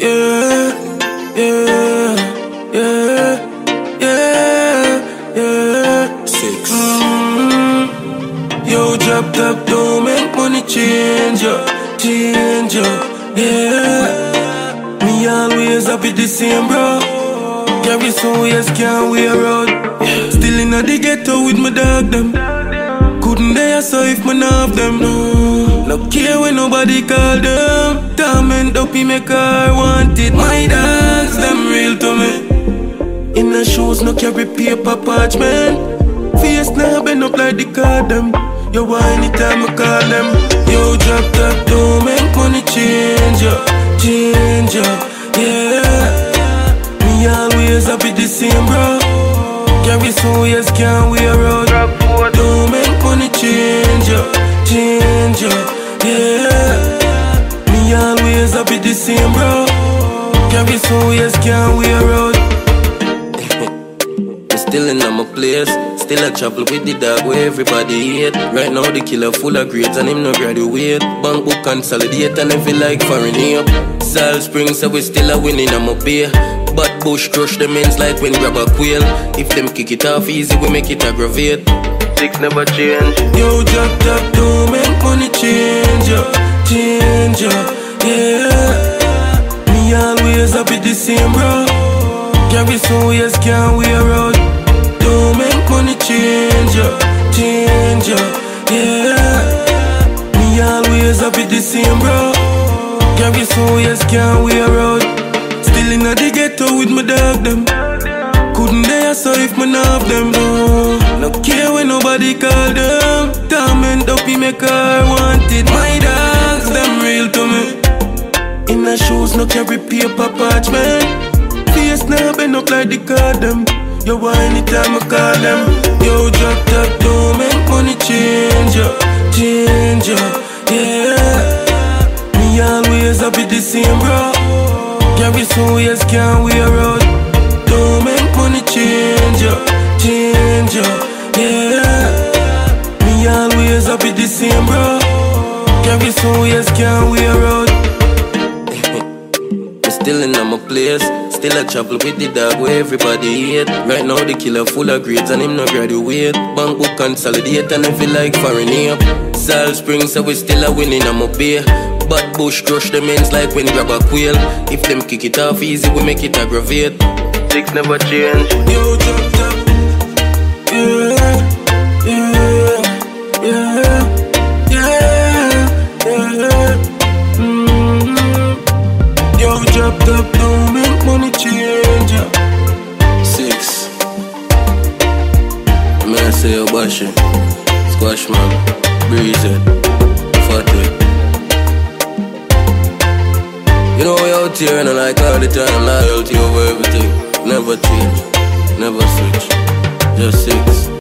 Yeah, yeah, yeah, yeah, yeah. Six. Yo, drop top, don't make money change ya, change ya. Yeah, me always happy the same, bro. Carry some ways, can't wear out. Still in the ghetto with my dog them. Couldn't dare so if man have them. No care when nobody call them. Torment up in my car, want it. My dogs, them real to me. In the shoes, no carry paper parchment. Face now bend up like the card them. Yo, anytime I call them. Yo, drop top, don't make money change ya, change ya. Yeah, me always happy the same, bro. Carry some ways, can't wear out. Don't make money change ya, change ya. Yeah, me always happy the same, bro. Carry some ways, can't wear out. Still in my place, still I travel with the dog where everybody hate. Right now the killer full of grades and him no graduate. Bank book consolidate and every like foreign up. Sal Springs so we still a winning I'm up here. But Bush crush the ends like when grab a quail. If them kick it off easy we make it aggravate. Six never change. Yo, drop top, don't make money change ya, change ya. Yeah, me always happy the same, bro. Carry some ways, can't wear out. Don't make money change ya, change ya. Yeah, me always happy the same, bro. Carry some ways, can't wear out. Still in the ghetto with my dog them. Couldn't dare so if man have them. No care when nobody call them. Torment up in my car, want it. My dogs, them real to me. In the shoes, no carry paper parchment. Face now bend up like the card them. Yo, anytime I call them. Yo, drop top, don't make money change ya, change ya. Yeah, me always happy the same, bro. Carry some ways, can't wear out. Don't make money change ya, change ya. Yeah, me always happy the same, bro. Carry some ways, can't wear out. Still in my place, still I travel with the dog where everybody hate. Right now the killer full of grades and him no graduate. Bank book consolidate and every like foreign up. Sal Springs so we still a winning I'm up here. But Bush crush the ends like when grab a quail. If them kick it off easy we make it aggravate. Six never change. Yo, drop top. Yeah, yeah, yeah, yeah, yeah. Yo, drop top, don't make money change ya. Six. Man, I say yo, Bashi, Squash man, Breeze it, Fatwick. You know we out here and I like all the time, loyalty over everything. Never change, never switch. Just six.